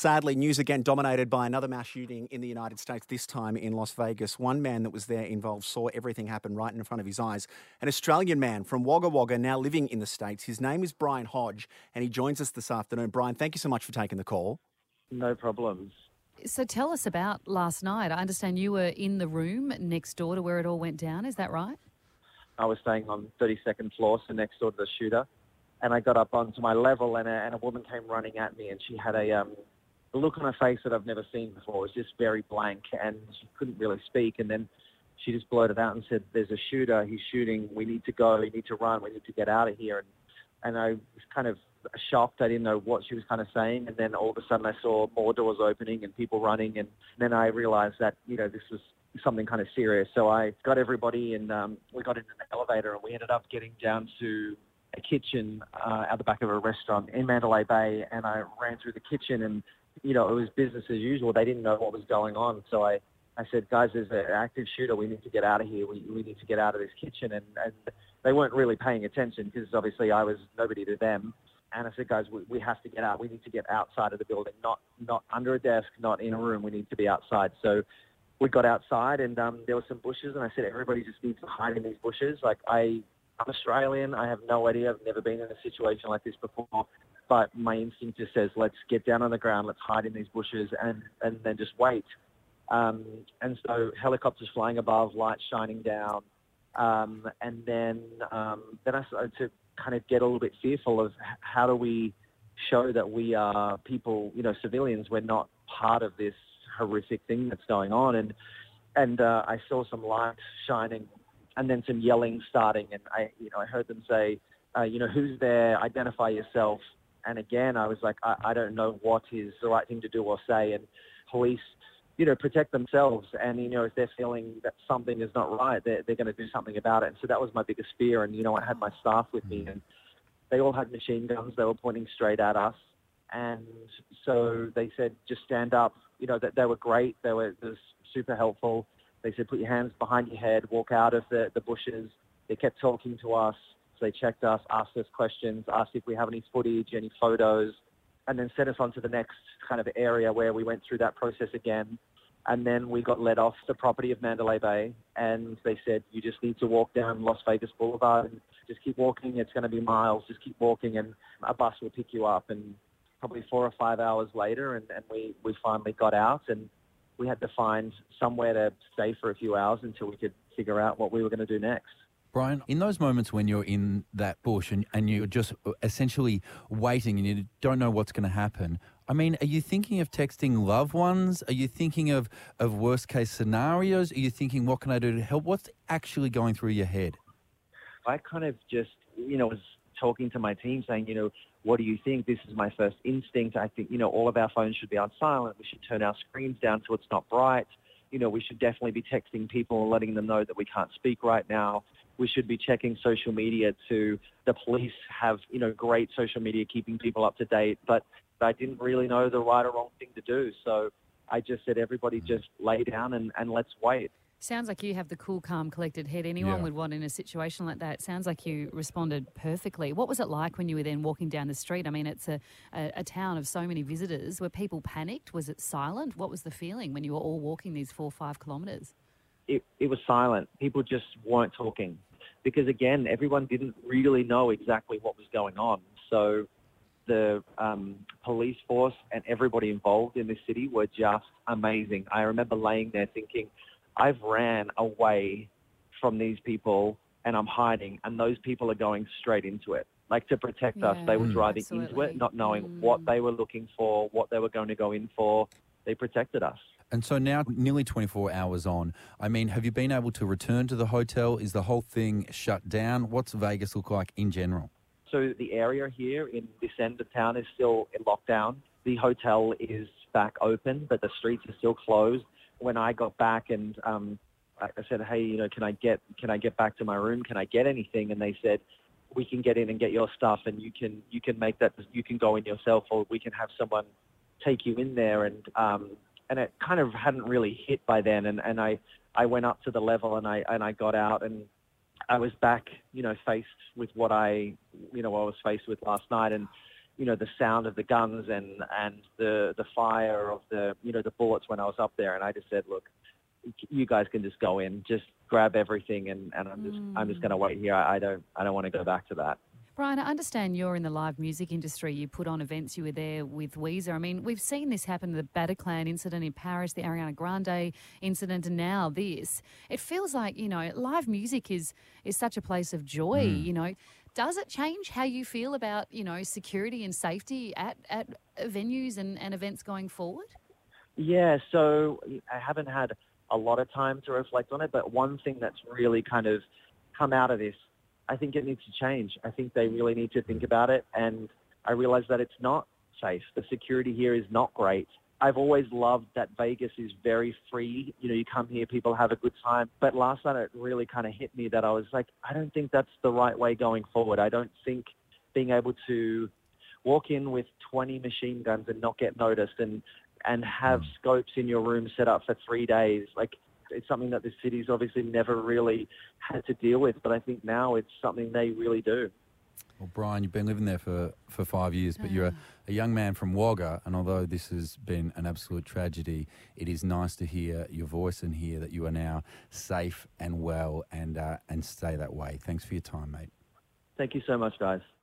Sadly, news again dominated by another mass shooting in the United States, this time in Las Vegas. One man that was there involved saw everything happen right in front of his eyes. An Australian man from Wagga Wagga, now living in the States. His name is Brian Hodge, and he joins us this afternoon. Brian, thank you so much for taking the call. No problems. So tell us about last night. I understand you were in the room next door to where it all went down. Is that right? I was staying on 32nd floor, so next door to the shooter. And I got up onto my level, and a woman came running at me, and she had a look on her face that I've never seen before. It was just very blank, and she couldn't really speak. And then she just blurted out and said, "There's a shooter. He's shooting. We need to go. We need to run. We need to get out of here." And I was kind of shocked. I didn't know what she was kind of saying. And then all of a sudden I saw more doors opening and people running. And then I realized that, this was something kind of serious. So I got everybody, and we got in an elevator, and we ended up getting down to a kitchen at the back of a restaurant in Mandalay Bay. And I ran through the kitchen, and it was business as usual. They didn't know what was going on. So I said, "Guys, there's an active shooter. We need to get out of here. We need to get out of this kitchen." And they weren't really paying attention because obviously I was nobody to them. And I said, "Guys, we have to get out. We need to get outside of the building, not under a desk, not in a room. We need to be outside." So we got outside, and there were some bushes. And I said, "Everybody just needs to hide in these bushes." I'm Australian. I have no idea. I've never been in a situation like this before. But my instinct just says, let's get down on the ground, let's hide in these bushes, and then just wait. And so helicopters flying above, lights shining down. And then I started to kind of get a little bit fearful of how do we show that we are people, civilians, we're not part of this horrific thing that's going on. And I saw some lights shining and then some yelling starting. And I heard them say, "Who's there? Identify yourself." And again, I was like, I don't know what is the right thing to do or say. And police, protect themselves. And, if they're feeling that something is not right, they're going to do something about it. And so that was my biggest fear. And, I had my staff with me, and they all had machine guns. They were pointing straight at us. And so they said, just stand up. That they were great. They were super helpful. They said, put your hands behind your head, walk out of the bushes. They kept talking to us. So they checked us, asked us questions, asked if we have any footage, any photos, and then sent us on to the next kind of area where we went through that process again. And then we got let off the property of Mandalay Bay, and they said, you just need to walk down Las Vegas Boulevard and just keep walking. It's going to be miles. Just keep walking, and a bus will pick you up. And probably 4 or 5 hours later, and we finally got out, and we had to find somewhere to stay for a few hours until we could figure out what we were going to do next. Brian, in those moments when you're in that bush and you're just essentially waiting and you don't know what's going to happen, are you thinking of texting loved ones? Are you thinking of worst case scenarios? Are you thinking, what can I do to help? What's actually going through your head? I kind of just, was talking to my team saying, what do you think? This is my first instinct. I think, all of our phones should be on silent. We should turn our screens down so it's not bright. We should definitely be texting people and letting them know that we can't speak right now. We should be checking social media to the police have, great social media keeping people up to date. But I didn't really know the right or wrong thing to do. So I just said, everybody just lay down and let's wait. Sounds like you have the cool, calm, collected head anyone would want in a situation like that. Sounds like you responded perfectly. What was it like when you were then walking down the street? It's a town of so many visitors. Were people panicked? Was it silent? What was the feeling when you were all walking these 4 or 5 kilometres? It was silent. People just weren't talking because, again, everyone didn't really know exactly what was going on. So the police force and everybody involved in this city were just amazing. I remember laying there thinking, I've ran away from these people and I'm hiding, and those people are going straight into it. Like, to protect us, they were driving into it, not knowing what they were looking for, what they were going to go in for. They protected us. And so now, nearly 24 hours on, have you been able to return to the hotel? Is the whole thing shut down? What's Vegas look like in general? So the area here in this end of town is still in lockdown. The hotel is back open, but the streets are still closed. When I got back and I said, hey, can I get back to my room? Can I get anything? And they said, we can get in and get your stuff, and you can make that. You can go in yourself, or we can have someone take you in there. And it kind of hadn't really hit by then. And I went up to the level and I got out, and I was back, faced with what I was faced with last night. And the sound of the guns and the fire of the bullets when I was up there. And I just said, look, you guys can just go in, just grab everything, and I'm just going to wait here. I don't want to go back to that. Brian, I understand you're in the live music industry. You put on events. You were there with Weezer. I mean, we've seen this happen, the Bataclan incident in Paris, the Ariana Grande incident, and now this. It feels like, live music is such a place of joy, Does it change how you feel about, security and safety at venues and events going forward? Yeah, so I haven't had a lot of time to reflect on it, but one thing that's really kind of come out of this, I think it needs to change. I think they really need to think about it, and I realize that it's not safe. The security here is not great. I've always loved that Vegas is very free. You come here, people have a good time. But last night it really kind of hit me that I was like, I don't think that's the right way going forward. I don't think being able to walk in with 20 machine guns and not get noticed and have scopes in your room set up for 3 days, it's something that the city's obviously never really had to deal with, but I think now it's something they really do. Well, Brian, you've been living there for 5 years, but you're a young man from Wagga, and although this has been an absolute tragedy, it is nice to hear your voice and hear that you are now safe and well and stay that way. Thanks for your time, mate. Thank you so much, guys.